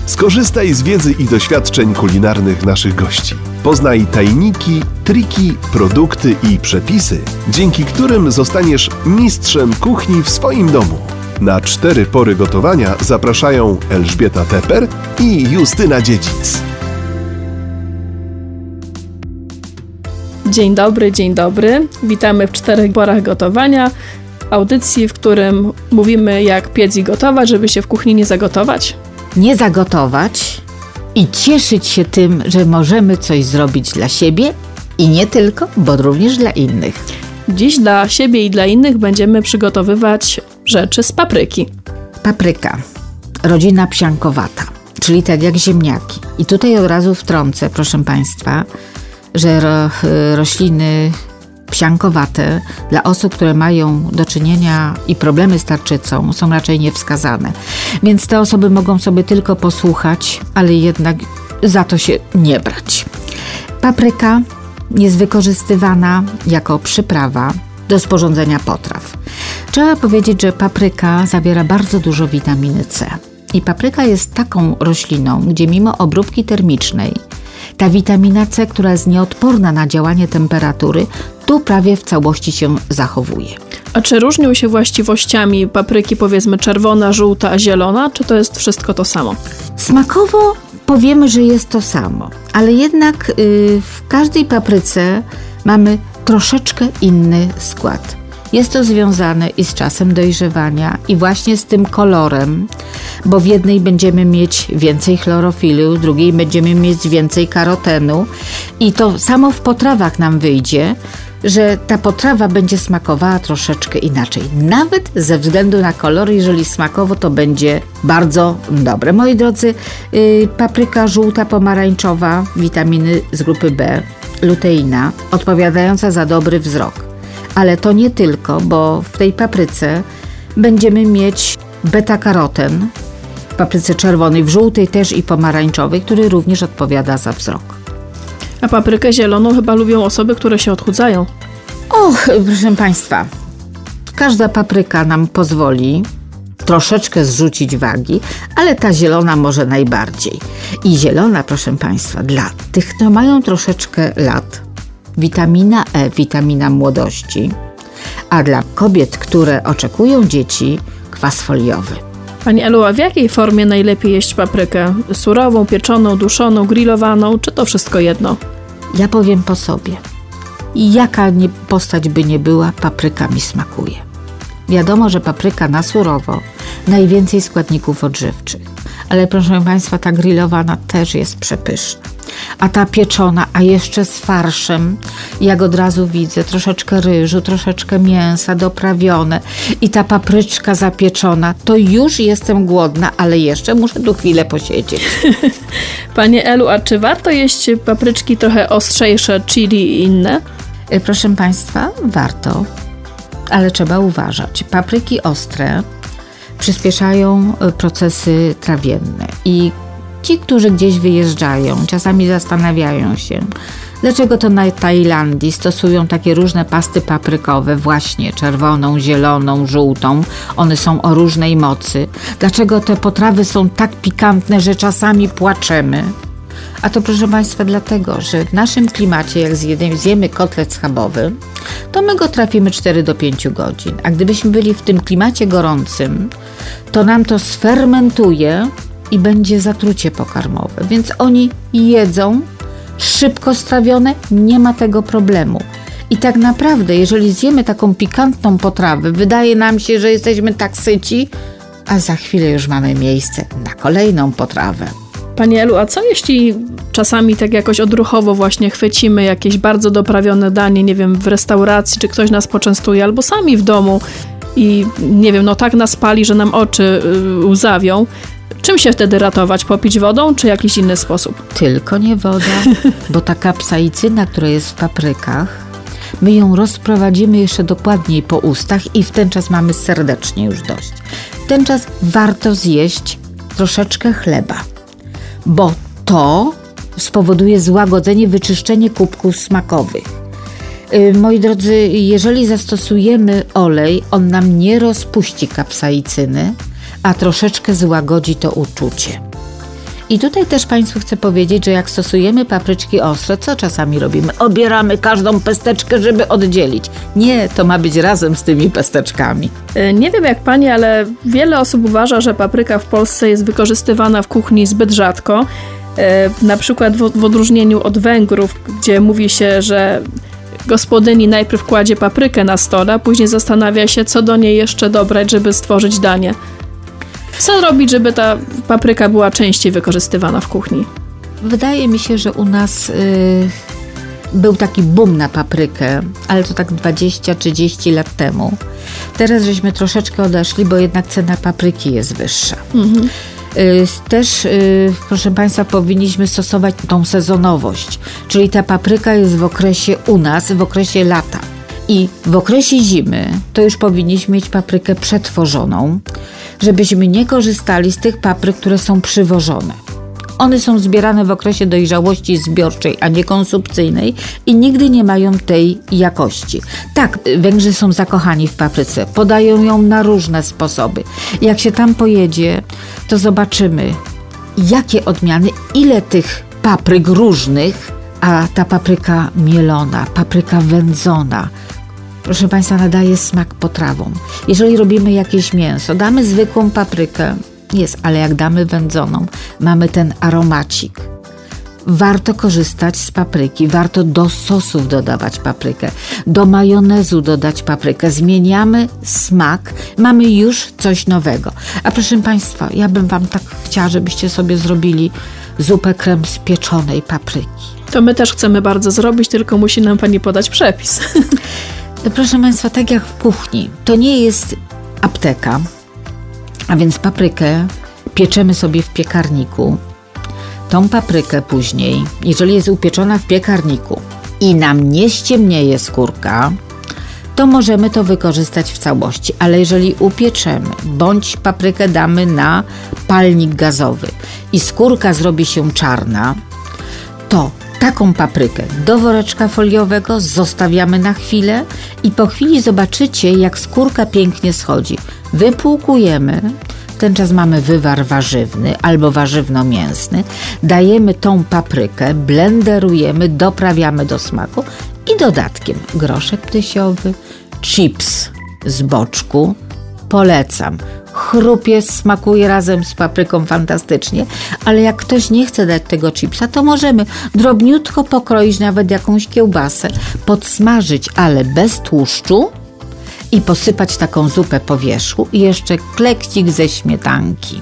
Skorzystaj z wiedzy i doświadczeń kulinarnych naszych gości. Poznaj tajniki, triki, produkty i przepisy, dzięki którym zostaniesz mistrzem kuchni w swoim domu. Na 4 pory gotowania zapraszają Elżbieta Teper i Justyna Dziedzic. Dzień dobry. Witamy w 4 porach gotowania. Audycji, w którym mówimy, jak piec i gotować, żeby się w kuchni nie zagotować. Nie zagotować i cieszyć się tym, że możemy coś zrobić dla siebie i nie tylko, bo również dla innych. Dziś dla siebie i dla innych będziemy przygotowywać rzeczy z papryki. Papryka, rodzina psiankowata, czyli tak jak ziemniaki. I tutaj od razu wtrącę, proszę Państwa, że rośliny psiankowate dla osób, które mają do czynienia i problemy z tarczycą, są raczej niewskazane. Więc te osoby mogą sobie tylko posłuchać, ale jednak za to się nie brać. Papryka jest wykorzystywana jako przyprawa do sporządzenia potraw. Trzeba powiedzieć, że papryka zawiera bardzo dużo witaminy C. I papryka jest taką rośliną, gdzie mimo obróbki termicznej ta witamina C, która jest nieodporna na działanie temperatury, tu prawie w całości się zachowuje. A czy różnią się właściwościami papryki, powiedzmy czerwona, żółta, a zielona, czy to jest wszystko to samo? Smakowo powiemy, że jest to samo, ale jednak w każdej papryce mamy troszeczkę inny skład. Jest to związane i z czasem dojrzewania i właśnie z tym kolorem, bo w jednej będziemy mieć więcej chlorofilu, w drugiej będziemy mieć więcej karotenu i to samo w potrawach nam wyjdzie, że ta potrawa będzie smakowała troszeczkę inaczej. Nawet ze względu na kolor, jeżeli smakowo, to będzie bardzo dobre. Moi drodzy, papryka żółta, pomarańczowa, witaminy z grupy B, luteina, odpowiadająca za dobry wzrok. Ale to nie tylko, bo w tej papryce będziemy mieć beta-karoten, w papryce czerwonej, w żółtej też i pomarańczowej, który również odpowiada za wzrok. A paprykę zieloną chyba lubią osoby, które się odchudzają. Och, proszę Państwa, każda papryka nam pozwoli troszeczkę zrzucić wagi, ale ta zielona może najbardziej. I zielona, proszę Państwa, dla tych, którzy mają troszeczkę lat, witamina E, witamina młodości, a dla kobiet, które oczekują dzieci, kwas foliowy. Pani Elu, a w jakiej formie najlepiej jeść paprykę? Surową, pieczoną, duszoną, grillowaną, czy to wszystko jedno? Ja powiem po sobie. Jaka postać by nie była, papryka mi smakuje. Wiadomo, że papryka na surowo najwięcej składników odżywczych, ale proszę Państwa, ta grillowana też jest przepyszna. A ta pieczona, a jeszcze z farszem, jak od razu widzę, troszeczkę ryżu, troszeczkę mięsa doprawione i ta papryczka zapieczona, to już jestem głodna, ale jeszcze muszę tu chwilę posiedzieć. Panie Elu, a czy warto jeść papryczki trochę ostrzejsze, chili i inne? Proszę Państwa, warto, ale trzeba uważać. Papryki ostre przyspieszają procesy trawienne i ci, którzy gdzieś wyjeżdżają, czasami zastanawiają się, dlaczego to na Tajlandii stosują takie różne pasty paprykowe, właśnie czerwoną, zieloną, żółtą. One są o różnej mocy. Dlaczego te potrawy są tak pikantne, że czasami płaczemy? A to, proszę Państwa, dlatego, że w naszym klimacie, jak zjemy kotlet schabowy, to my go trafimy 4 do 5 godzin. A gdybyśmy byli w tym klimacie gorącym, to nam to sfermentuje i będzie zatrucie pokarmowe. Więc oni jedzą szybko strawione, nie ma tego problemu. I tak naprawdę, jeżeli zjemy taką pikantną potrawę, wydaje nam się, że jesteśmy tak syci, a za chwilę już mamy miejsce na kolejną potrawę. Pani Elu, a co jeśli czasami tak jakoś odruchowo właśnie chwycimy jakieś bardzo doprawione danie, nie wiem, w restauracji, czy ktoś nas poczęstuje, albo sami w domu i nie wiem, no tak nas pali, że nam oczy łzawią. Czym się wtedy ratować? Popić wodą, czy jakiś inny sposób? Tylko nie woda, bo ta kapsaicyna, która jest w paprykach, my ją rozprowadzimy jeszcze dokładniej po ustach i w ten czas mamy serdecznie już dość. W ten czas warto zjeść troszeczkę chleba, bo to spowoduje złagodzenie, wyczyszczenie kubków smakowych. Moi drodzy, jeżeli zastosujemy olej, on nam nie rozpuści kapsaicyny, a troszeczkę złagodzi to uczucie. I tutaj też Państwu chcę powiedzieć, że jak stosujemy papryczki ostre, co czasami robimy? Obieramy każdą pesteczkę, żeby oddzielić. Nie, to ma być razem z tymi pesteczkami. Nie wiem jak pani, ale wiele osób uważa, że papryka w Polsce jest wykorzystywana w kuchni zbyt rzadko. Na przykład w odróżnieniu od Węgrów, gdzie mówi się, że gospodyni najpierw kładzie paprykę na stole, a później zastanawia się, co do niej jeszcze dobrać, żeby stworzyć danie. Co robić, żeby ta papryka była częściej wykorzystywana w kuchni? Wydaje mi się, że u nas był taki boom na paprykę, ale to tak 20-30 lat temu. Teraz żeśmy troszeczkę odeszli, bo jednak cena papryki jest wyższa. Też, proszę Państwa, powinniśmy stosować tą sezonowość, czyli ta papryka jest w okresie u nas, w okresie lata. I w okresie zimy to już powinniśmy mieć paprykę przetworzoną, żebyśmy nie korzystali z tych papryk, które są przywożone. One są zbierane w okresie dojrzałości zbiorczej, a nie konsumpcyjnej i nigdy nie mają tej jakości. Tak, Węgrzy są zakochani w papryce, podają ją na różne sposoby. Jak się tam pojedzie, to zobaczymy, jakie odmiany, ile tych papryk różnych, a ta papryka mielona, papryka wędzona, proszę Państwa, nadaje smak potrawom. Jeżeli robimy jakieś mięso, damy zwykłą paprykę, ale jak damy wędzoną, mamy ten aromacik. Warto korzystać z papryki, warto do sosów dodawać paprykę, do majonezu dodać paprykę. Zmieniamy smak, mamy już coś nowego. A proszę Państwa, ja bym Wam tak chciała, żebyście sobie zrobili zupę krem z pieczonej papryki. To my też chcemy bardzo zrobić, tylko musi nam pani podać przepis. Proszę Państwa, tak jak w kuchni, to nie jest apteka, a więc paprykę pieczemy sobie w piekarniku. Tą paprykę później, jeżeli jest upieczona w piekarniku i nam nie ściemnieje skórka, to możemy to wykorzystać w całości. Ale jeżeli upieczemy, bądź paprykę damy na palnik gazowy i skórka zrobi się czarna, to taką paprykę do woreczka foliowego zostawiamy na chwilę i po chwili zobaczycie, jak skórka pięknie schodzi. Wypłukujemy, w ten czas mamy wywar warzywny albo warzywno-mięsny, dajemy tą paprykę, blenderujemy, doprawiamy do smaku i dodatkiem groszek ptysiowy, chips z boczku. Polecam. Chrupie, smakuje razem z papryką fantastycznie, ale jak ktoś nie chce dać tego chipsa, to możemy drobniutko pokroić nawet jakąś kiełbasę, podsmażyć, ale bez tłuszczu i posypać taką zupę po wierzchu i jeszcze klekcik ze śmietanki.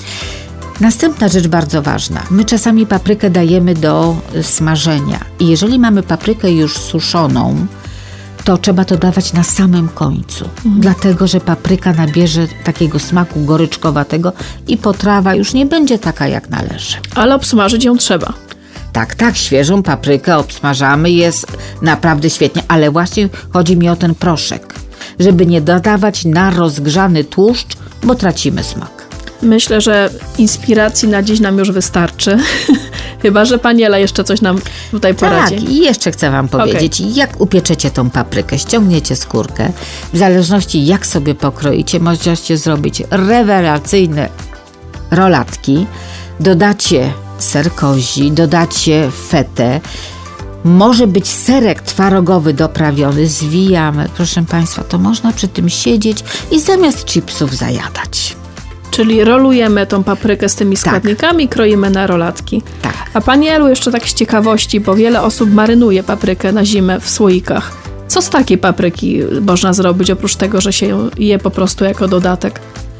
Następna rzecz bardzo ważna. My czasami paprykę dajemy do smażenia i jeżeli mamy paprykę już suszoną, to trzeba to dawać na samym końcu, dlatego że papryka nabierze takiego smaku goryczkowatego i potrawa już nie będzie taka jak należy. Ale obsmażyć ją trzeba. Tak, świeżą paprykę obsmażamy, jest naprawdę świetnie, ale właśnie chodzi mi o ten proszek, żeby nie dodawać na rozgrzany tłuszcz, bo tracimy smak. Myślę, że inspiracji na dziś nam już wystarczy. Chyba że pani Ela jeszcze coś nam tutaj poradzi. Tak, i jeszcze chcę Wam powiedzieć, jak upieczecie tą paprykę, ściągniecie skórkę, w zależności jak sobie pokroicie, możecie zrobić rewelacyjne rolatki, dodacie ser kozi, dodacie fetę, może być serek twarogowy doprawiony, zwijamy, proszę Państwa, to można przy tym siedzieć i zamiast chipsów zajadać. Czyli rolujemy tą paprykę z tymi składnikami, kroimy na rolatki. Tak. A pani Elu, jeszcze tak z ciekawości, bo wiele osób marynuje paprykę na zimę w słoikach. Co z takiej papryki można zrobić, oprócz tego, że się ją je po prostu jako dodatek?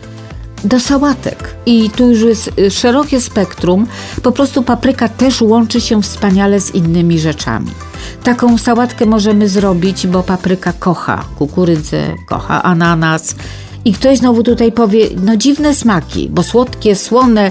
Do sałatek. I tu już jest szerokie spektrum. Po prostu papryka też łączy się wspaniale z innymi rzeczami. Taką sałatkę możemy zrobić, bo papryka kocha kukurydzę, kocha ananas. I ktoś znowu tutaj powie, no dziwne smaki, bo słodkie, słone,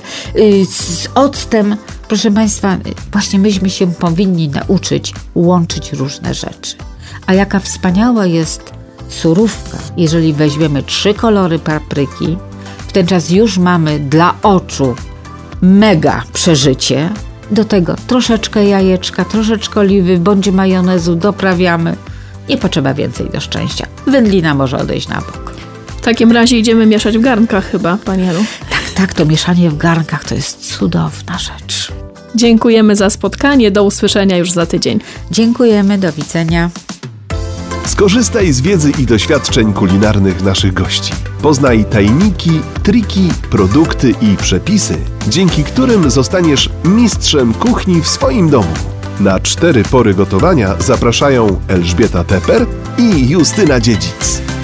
z octem. Proszę Państwa, właśnie myśmy się powinni nauczyć łączyć różne rzeczy. A jaka wspaniała jest surówka, jeżeli weźmiemy 3 kolory papryki, w ten czas już mamy dla oczu mega przeżycie. Do tego troszeczkę jajeczka, troszeczkę oliwy, bądź majonezu doprawiamy. Nie potrzeba więcej do szczęścia. Wędlina może odejść na bok. W takim razie idziemy mieszać w garnkach chyba, Pani Elu. Tak, to mieszanie w garnkach to jest cudowna rzecz. Dziękujemy za spotkanie, do usłyszenia już za tydzień. Dziękujemy, do widzenia. Skorzystaj z wiedzy i doświadczeń kulinarnych naszych gości. Poznaj tajniki, triki, produkty i przepisy, dzięki którym zostaniesz mistrzem kuchni w swoim domu. Na 4 pory gotowania zapraszają Elżbieta Teper i Justyna Dziedzic.